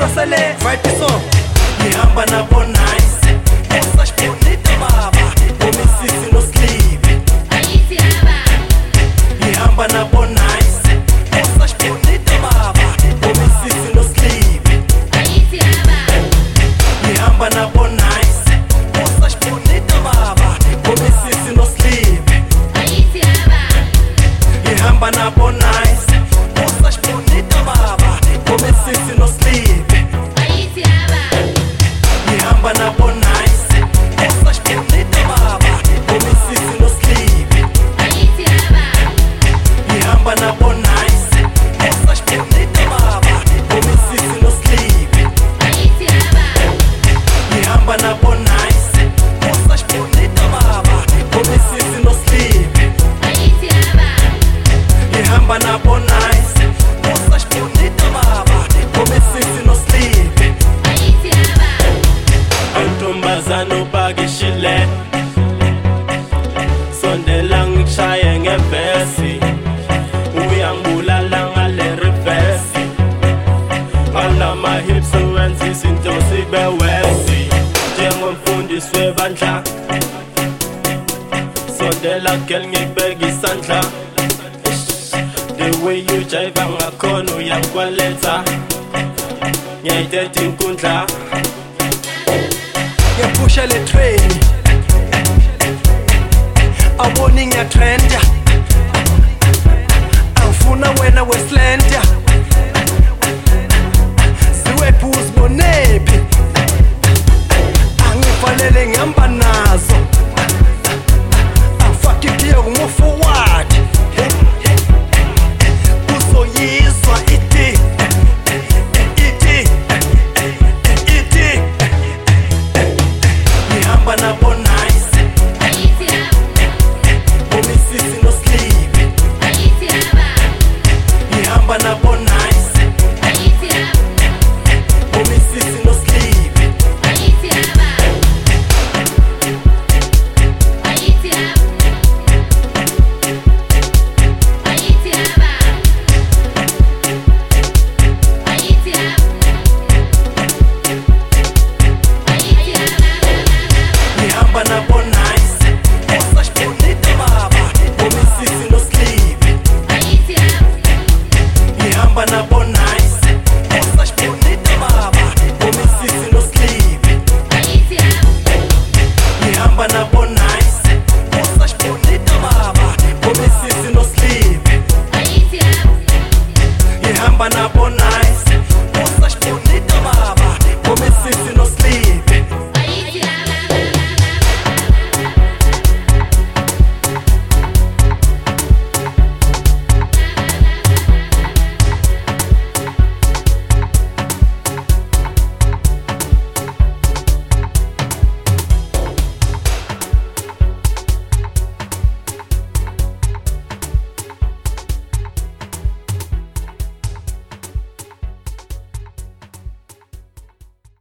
Rosale, right song. Ngihamba nabo nice. Esa bonita baba. Umisisi no sleep. Ayithi aba. Ngihamba nabo nice. Esa bonita baba. Umisisi no sleep. Ayithi aba. Ngihamba nabo nice. Esa bonita baba. Umisisi no sleep. Ayithi aba. Ngihamba nabo nice. Esa bonita baba. Umisisi no sleep. Ayithi aba. Ngihamba nabo nice. Esa bonita baba. Umisisi no sleep. Ayithi aba. Ngihamba nabo nice. Esa bonita baba. Umisisi no sleep. Ayithi aba. Ngihamba nabo nice. Esa bonita baba. Umisisi no sleep. Ayithi aba. Ngihamba nabo nice. Esa bonita baba. Umisisi no sleep. Ayithi aba. Antombazana upakishile sondela ngishaye ngevesi uyangibulala ngale reverse alama hips wenza izinto sibe wesi njengomfundisi webandla sondela girl ngibeka isandla the way you jive ngakhona uyangikwaletha ngiyayithetha inkundla Ngiyapusha le train. Awoni ngiyatrenda. Angifuna wena weslanda.